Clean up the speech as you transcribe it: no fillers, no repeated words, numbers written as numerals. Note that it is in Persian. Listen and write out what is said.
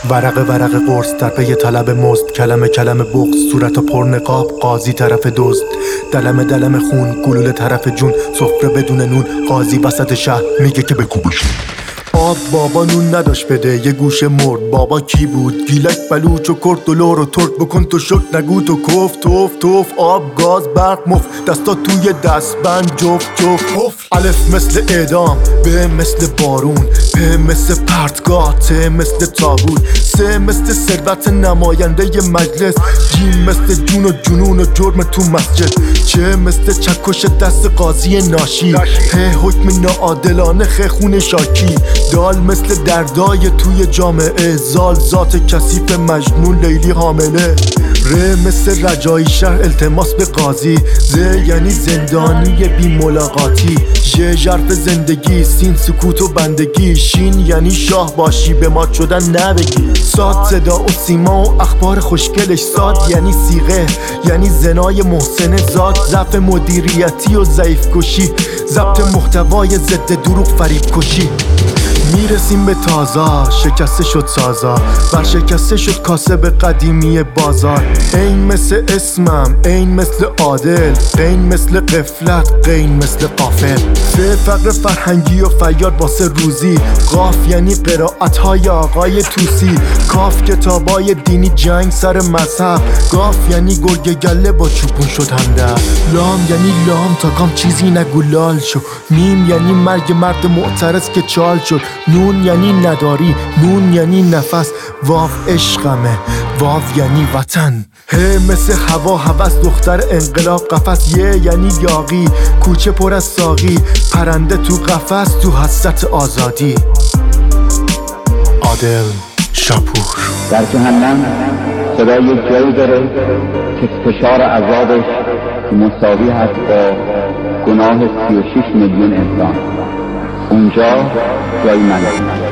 ورق ورق قرص در پی طلب مزد، کلمه کلمه بغض، صورت پر نقاب، قاضی طرف دزد، دلمه دلمه خون، گلوله طرف جون، سفره بدون نون، قاضی وسط شهر میگه که بکوبش. آب بابا نون نداشت بده، یه گوشه مرد. بابا کی بود؟ گیلک بلوچ و کرد و لور و ترک. بکن تو شک نگو تو کف توف توف. آب گاز برق مف، دستا توی دستبند جفت جفت. الف مثل اعدام، به مثل بارون، به مثل پرتگاه، ت مثل تابوت، سه مثل ثروت نماینده ی مجلس، جیم مثل جون و جنون و جرم تو مسجد، چه مثل چکش دست قاضی ناشی، ه حکم ناعادلانه خ خون شاکی، دال مثل دردای توی جامعه، زال ذات کثیف مجنون لیلی حامله، ر مثل رجایی شهر التماس به قاضی، ز یعنی زندانی بی ملاقاتی، ژ ژرف زندگی، سین سکوت و بندگی، شین یعنی شاه باشی به مات شدن نبگی، صاد صدا و سیما و اخبار خوشگلش، صاد یعنی صیغه یعنی زنای محسن زاد، ضعف مدیریتی و ضعیف کشی، ضبط محتوای ضد دروغ فریب کشی. میرسیم به تازا، شکسته شد سازا، برشکسته شد کاسب قدیمی بازار. این مثل اسمم، این مثل عادل، قین مثل قفلت، قین مثل قافل، سه فقر فرهنگی و فیاد واسه روزی، قاف یعنی قرائت‌های آقای توسی، کاف کتابای دینی جنگ سر مذهب، گاف یعنی گرگ گله با چوپون شد همدر، لام یعنی لام تا کام چیزی نگو لال شو، میم یعنی مرگ مرد معترض که چال شد، نون یعنی نداری، نون یعنی نفس، واو عشقمه، واو یعنی وطن، ه مثل هوا هوس دختر انقلاب قفس، یه یعنی یاقی کوچه پر از ساقی، پرنده تو قفس تو حسرت آزادی. عادل شاپور. در جهنم صدا یک جایی داره که فشار عذابش مساوی هست با گناه 36 میلیون انسان. اونجا جای منه.